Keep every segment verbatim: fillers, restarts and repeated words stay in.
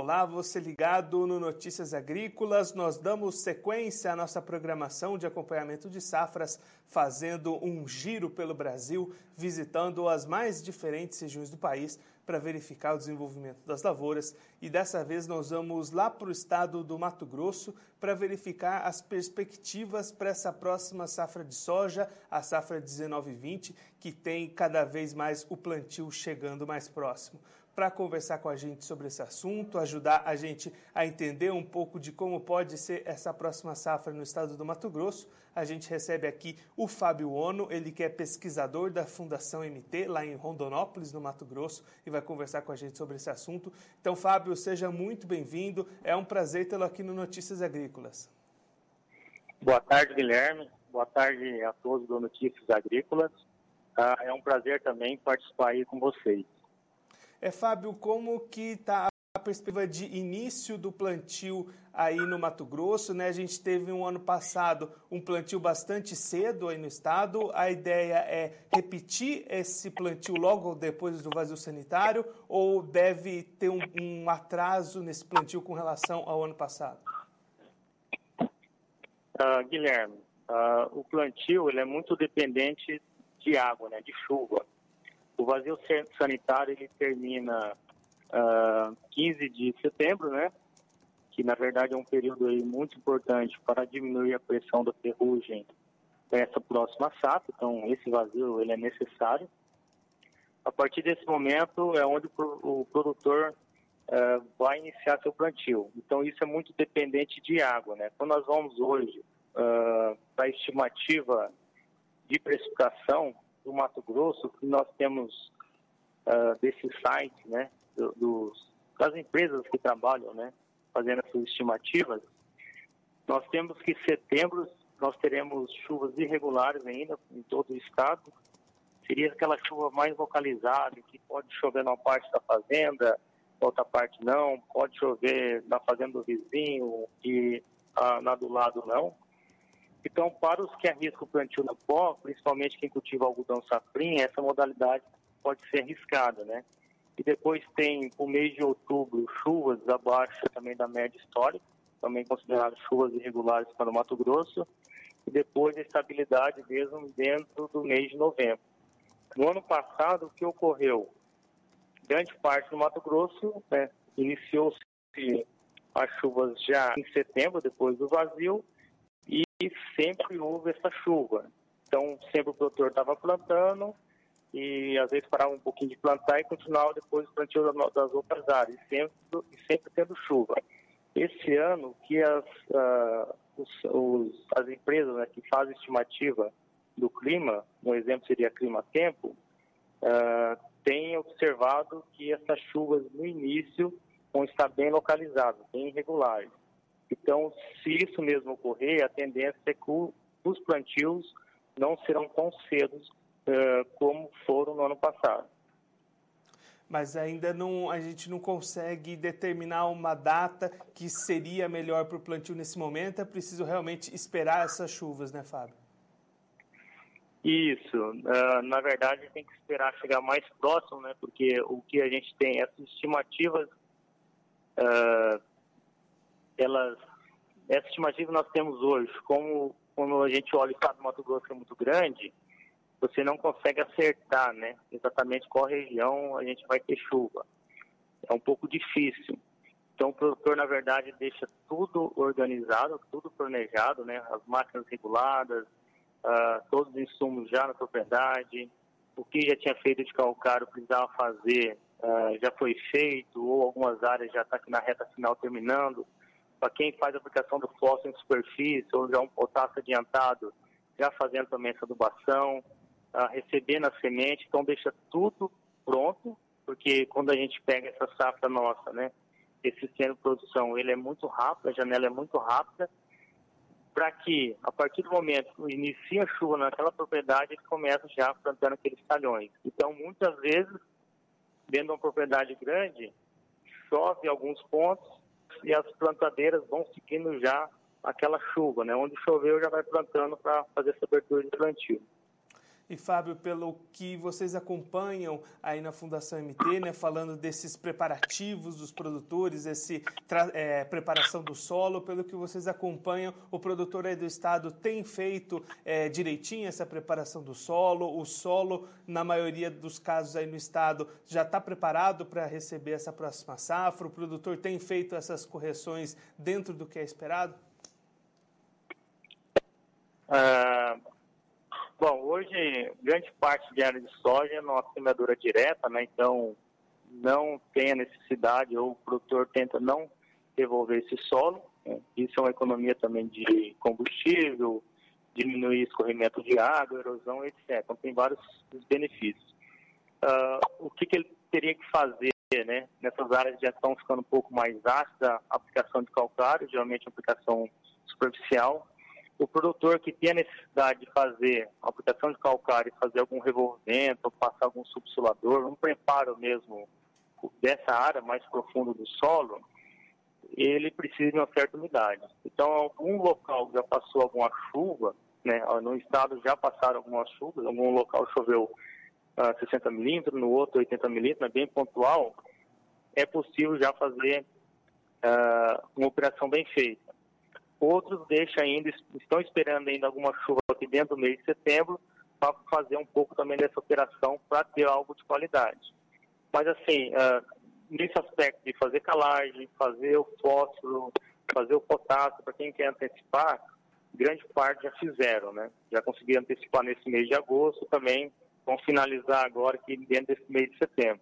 Olá, você ligado no Notícias Agrícolas. Nós damos sequência à nossa programação de acompanhamento de safras, fazendo um giro pelo Brasil, visitando as mais diferentes regiões do país para verificar o desenvolvimento das lavouras. E dessa vez nós vamos lá para o estado do Mato Grosso para verificar as perspectivas para essa próxima safra de soja, a safra dezenove vinte, que tem cada vez mais o plantio chegando mais próximo. Para conversar com a gente sobre esse assunto, ajudar a gente a entender um pouco de como pode ser essa próxima safra no estado do Mato Grosso, a gente recebe aqui o Fábio Ono, ele que é pesquisador da Fundação M T, lá em Rondonópolis, no Mato Grosso, e vai conversar com a gente sobre esse assunto. Então, Fábio, seja muito bem-vindo, é um prazer tê-lo aqui no Notícias Agrícolas. Boa tarde, Guilherme, boa tarde a todos do Notícias Agrícolas, é um prazer também participar aí com vocês. É, Fábio, como que está a perspectiva de início do plantio aí no Mato Grosso, né? A gente teve um ano passado um plantio bastante cedo aí no estado. A ideia é repetir esse plantio logo depois do vazio sanitário ou deve ter um, um atraso nesse plantio com relação ao ano passado? Uh, Guilherme, uh, o plantio ele é muito dependente de água, né? De chuva. O vazio sanitário ele termina uh, quinze de setembro, né? Que na verdade é um período aí muito importante para diminuir a pressão da ferrugem para essa próxima safra. Então esse vazio ele é necessário. A partir desse momento é onde o produtor uh, vai iniciar seu plantio. Então isso é muito dependente de água, né? Quando nós vamos hoje uh, para a estimativa de precipitação do Mato Grosso, que nós temos uh, desse site, né, do, dos, das empresas que trabalham, né, fazendo essas estimativas, nós temos que em setembro nós teremos chuvas irregulares ainda em todo o estado. Seria aquela chuva mais localizada, que pode chover numa parte da fazenda, outra parte não, pode chover na fazenda do vizinho e uh, na do lado não. Então, para os que arriscam o plantio no pó, principalmente quem cultiva algodão safrinha, essa modalidade pode ser arriscada, né? E depois tem, o mês de outubro, chuvas abaixo também da média histórica, também consideradas chuvas irregulares para o Mato Grosso, e depois a estabilidade mesmo dentro do mês de novembro. No ano passado, o que ocorreu? Grande parte do Mato Grosso, né, iniciou-se as chuvas já em setembro, depois do vazio, e sempre houve essa chuva. Então, sempre o produtor estava plantando e às vezes parava um pouquinho de plantar e continuava depois o plantio das outras áreas, sempre, sempre tendo chuva. Esse ano, que as, uh, os, os, as empresas, né, que fazem estimativa do clima, um exemplo seria Clima Tempo, uh, têm observado que essas chuvas no início vão estar bem localizadas, bem irregulares. Então, se isso mesmo ocorrer, a tendência é que os plantios não serão tão cedos uh, como foram no ano passado. Mas ainda não, a gente não consegue determinar uma data que seria melhor para o plantio nesse momento. É preciso realmente esperar essas chuvas, né, Fábio? Isso. Uh, na verdade, tem que esperar chegar mais próximo, né? Porque o que a gente tem, essas estimativas... Uh, elas, essa estimativa que nós temos hoje, como quando a gente olha o estado do Mato Grosso que é muito grande, você não consegue acertar, né, exatamente qual região a gente vai ter chuva. É um pouco difícil. Então o produtor, na verdade, deixa tudo organizado, tudo planejado, né, as máquinas reguladas, uh, todos os insumos já na propriedade, o que já tinha feito de calcário precisava fazer, uh, já foi feito, ou algumas áreas já estão aqui na reta final terminando. Para quem faz a aplicação do fósforo em superfície ou já um potássio adiantado, já fazendo também essa adubação, uh, recebendo a semente, então deixa tudo pronto, porque quando a gente pega essa safra nossa, né, esse sistema de produção, ele é muito rápido, a janela é muito rápida, para que, a partir do momento que inicia a chuva naquela propriedade, ele começa já plantando aqueles talhões. Então, muitas vezes, dentro de uma propriedade grande, chove em alguns pontos, e as plantadeiras vão seguindo já aquela chuva, né? Onde choveu já vai plantando para fazer essa abertura de plantio. E, Fábio, pelo que vocês acompanham aí na Fundação M T, né, falando desses preparativos dos produtores, esse é, preparação do solo, pelo que vocês acompanham, o produtor aí do estado tem feito é, direitinho essa preparação do solo, o solo, na maioria dos casos aí no estado, já está preparado para receber essa próxima safra, o produtor tem feito essas correções dentro do que é esperado? Ah... Bom, hoje, grande parte de área de soja é nossa semeadura direta, né? Então, não tem a necessidade, ou o produtor tenta não devolver esse solo, né? Isso é uma economia também de combustível, diminuir escorrimento de água, erosão, etcétera. Então, tem vários benefícios. Uh, o que, que ele teria que fazer, né? Nessas áreas já estão ficando um pouco mais ácidas, a aplicação de calcário, geralmente aplicação superficial. O produtor que tem a necessidade de fazer a aplicação de calcário e fazer algum revolvimento, ou passar algum subsolador, um preparo mesmo dessa área mais profunda do solo, ele precisa de uma certa umidade. Então, algum local já passou alguma chuva, né, no estado já passaram algumas chuvas, algum local choveu uh, sessenta milímetros, no outro oitenta milímetros, é bem pontual, é possível já fazer uh, uma operação bem feita. Outros deixam ainda, estão esperando ainda alguma chuva aqui dentro do mês de setembro para fazer um pouco também dessa operação para ter algo de qualidade. Mas assim, uh, nesse aspecto de fazer calagem, fazer o fósforo, fazer o potássio, para quem quer antecipar, grande parte já fizeram, né? Já conseguiram antecipar nesse mês de agosto, também vão finalizar agora aqui dentro desse mês de setembro.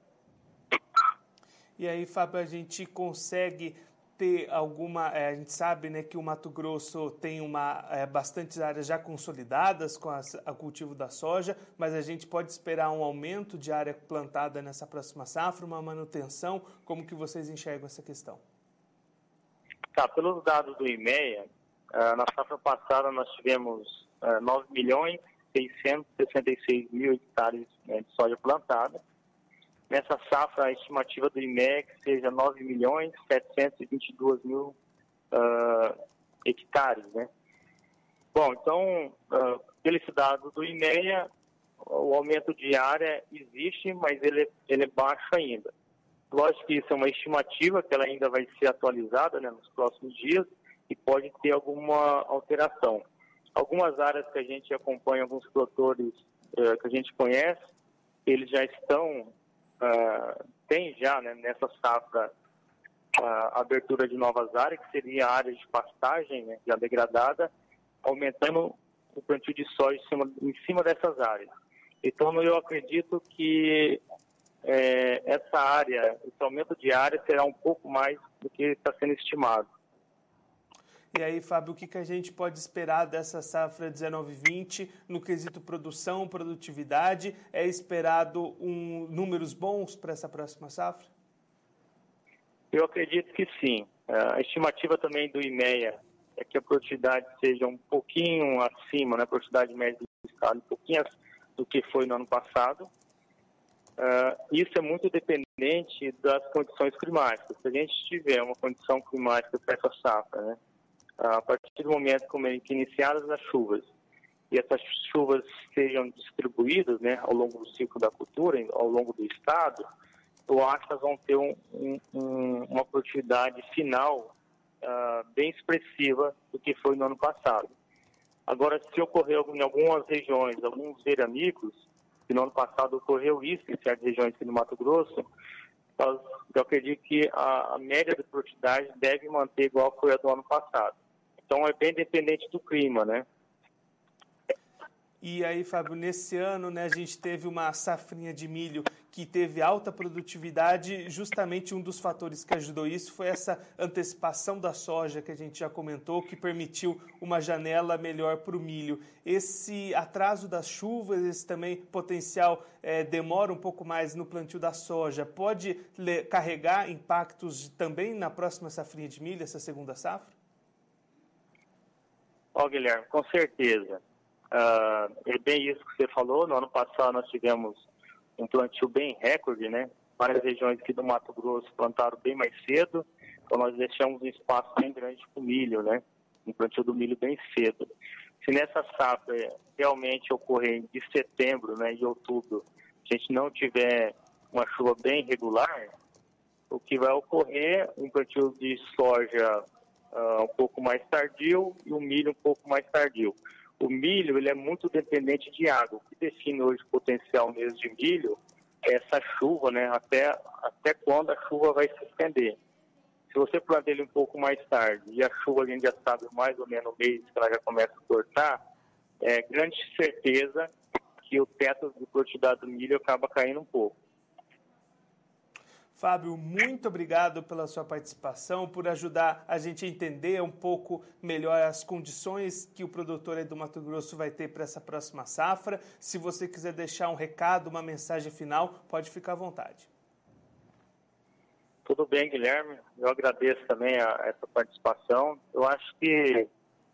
E aí, Fábio, a gente consegue ter alguma, é, a gente sabe, né, que o Mato Grosso tem uma, é, bastantes áreas já consolidadas com o cultivo da soja, mas a gente pode esperar um aumento de área plantada nessa próxima safra, uma manutenção. Como que vocês enxergam essa questão? Tá, pelos dados do IMEA, uh, na safra passada nós tivemos uh, nove milhões seiscentos e sessenta e seis mil hectares, né, de soja plantada. Nessa safra, a estimativa do IMEA é que seja nove milhões setecentos e vinte e dois mil uh, hectares, né? Bom, então, uh, pelo esse dado do IMEA, o aumento de área existe, mas ele, ele é baixo ainda. Lógico que isso é uma estimativa, que ela ainda vai ser atualizada, né, nos próximos dias, e pode ter alguma alteração. Algumas áreas que a gente acompanha, alguns produtores uh, que a gente conhece, eles já estão... Uh, tem já, né, nessa safra a uh, abertura de novas áreas, que seria a área de pastagem, né, já degradada, aumentando o plantio de soja em cima, em cima dessas áreas. Então, eu acredito que é, essa área, esse aumento de área será um pouco mais do que está sendo estimado. E aí, Fábio, o que, que a gente pode esperar dessa safra dezenove vinte no quesito produção, produtividade? É esperado um, números bons para essa próxima safra? Eu acredito que sim. A estimativa também do IMEA é que a produtividade seja um pouquinho acima, né, a produtividade média do estado, um pouquinho do que foi no ano passado. Uh, isso é muito dependente das condições climáticas. Se a gente tiver uma condição climática para essa safra, né, a partir do momento que iniciadas as chuvas, e essas chuvas sejam distribuídas, né, ao longo do ciclo da cultura, ao longo do estado, eu acho que elas vão ter um, um, uma produtividade final uh, bem expressiva do que foi no ano passado. Agora, se ocorrer em algumas regiões, alguns veranicos, que no ano passado ocorreu isso em certas regiões aqui no Mato Grosso, eu acredito que a, a média de produtividade deve manter igual foi a do ano passado. Então, é bem dependente do clima, né? E aí, Fábio, nesse ano, né, a gente teve uma safrinha de milho que teve alta produtividade. Justamente um dos fatores que ajudou isso foi essa antecipação da soja que a gente já comentou, que permitiu uma janela melhor para o milho. Esse atraso das chuvas, esse também potencial é, demora um pouco mais no plantio da soja, pode carregar impactos também na próxima safrinha de milho, essa segunda safra? Ó, Guilherme, com certeza. Uh, é bem isso que você falou. No ano passado nós tivemos um plantio bem recorde, né? Várias regiões aqui do Mato Grosso plantaram bem mais cedo, então nós deixamos um espaço bem grande para o milho, né? Um plantio do milho bem cedo. Se nessa safra realmente ocorrer de setembro, né, e outubro, a gente não tiver uma chuva bem regular, o que vai ocorrer um plantio de soja uh, um pouco mais tardio e o milho um pouco mais tardio. O milho ele é muito dependente de água. O que define hoje o potencial mesmo de milho é essa chuva, né, até, até quando a chuva vai se estender. Se você planta ele um pouco mais tarde e a chuva a gente já sabe mais ou menos no mês que ela já começa a cortar, é grande certeza que o teto de produtividade do milho acaba caindo um pouco. Fábio, muito obrigado pela sua participação, por ajudar a gente a entender um pouco melhor as condições que o produtor aí do Mato Grosso vai ter para essa próxima safra. Se você quiser deixar um recado, uma mensagem final, pode ficar à vontade. Tudo bem, Guilherme. Eu agradeço também a essa participação. Eu acho que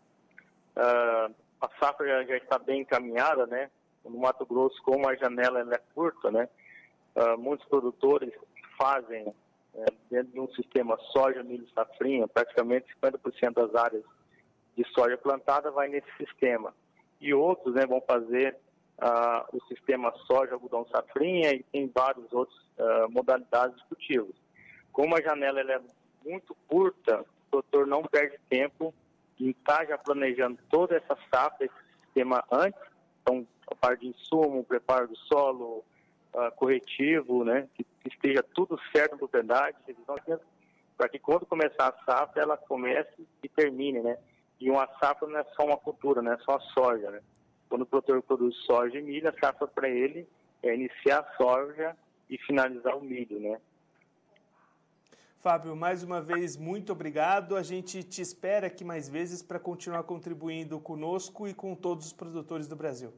uh, a safra já, já está bem encaminhada, né? No Mato Grosso, como a janela ela é curta, né? Uh, muitos produtores fazem é, dentro de um sistema soja, milho, safrinha, praticamente cinquenta por cento das áreas de soja plantada vai nesse sistema. E outros, né, vão fazer uh, o sistema soja, algodão, safrinha e tem várias outras uh, modalidades de cultivos. Como a janela ela é muito curta, o produtor não perde tempo em estar já planejando toda essa safra, esse sistema antes, então a parte de insumo, preparo do solo, uh, corretivo, né, que, que esteja tudo certo na propriedade, para que quando começar a safra, ela comece e termine, né? E uma safra não é só uma cultura, não é só a soja, né? Quando o produtor produz soja e milho, a safra para ele é iniciar a soja e finalizar o milho, né? Fábio, mais uma vez, muito obrigado. A gente te espera aqui mais vezes para continuar contribuindo conosco e com todos os produtores do Brasil.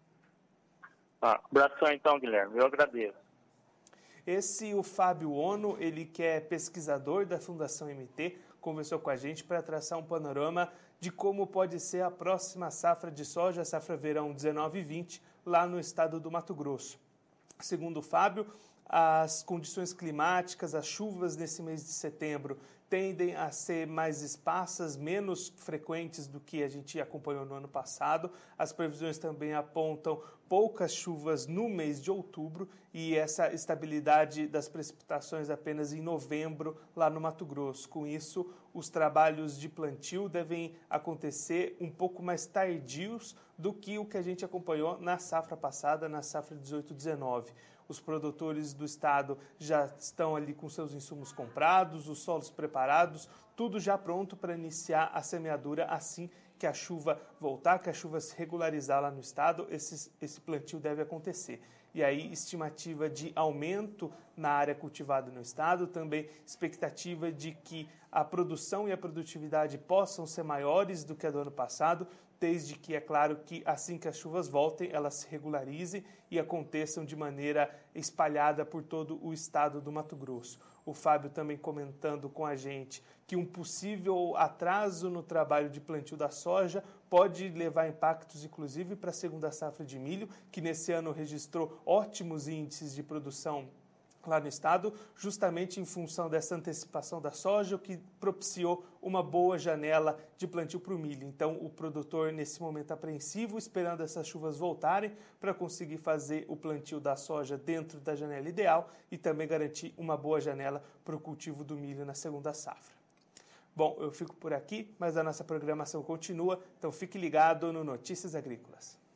Ah, abração então, Guilherme. Eu agradeço. Esse, o Fábio Ono, ele que é pesquisador da Fundação M T, conversou com a gente para traçar um panorama de como pode ser a próxima safra de soja, a safra verão dezenove e vinte, lá no estado do Mato Grosso. Segundo o Fábio, as condições climáticas, as chuvas nesse mês de setembro tendem a ser mais esparsas, menos frequentes do que a gente acompanhou no ano passado. As previsões também apontam poucas chuvas no mês de outubro e essa estabilidade das precipitações apenas em novembro lá no Mato Grosso. Com isso, os trabalhos de plantio devem acontecer um pouco mais tardios do que o que a gente acompanhou na safra passada, na safra dezoito dezenove. Os produtores do estado já estão ali com seus insumos comprados, os solos preparados, tudo já pronto para iniciar a semeadura assim que a chuva voltar, que a chuva se regularizar lá no estado, esse, esse plantio deve acontecer. E aí, estimativa de aumento na área cultivada no estado, também expectativa de que a produção e a produtividade possam ser maiores do que a do ano passado, desde que, é claro, que assim que as chuvas voltem, elas se regularizem e aconteçam de maneira espalhada por todo o estado do Mato Grosso. O Fábio também comentando com a gente que um possível atraso no trabalho de plantio da soja pode levar impactos, inclusive, para a segunda safra de milho, que nesse ano registrou ótimos índices de produção lá no estado, justamente em função dessa antecipação da soja, o que propiciou uma boa janela de plantio para o milho. Então, o produtor, nesse momento apreensivo, esperando essas chuvas voltarem para conseguir fazer o plantio da soja dentro da janela ideal e também garantir uma boa janela para o cultivo do milho na segunda safra. Bom, eu fico por aqui, mas a nossa programação continua, então fique ligado no Notícias Agrícolas.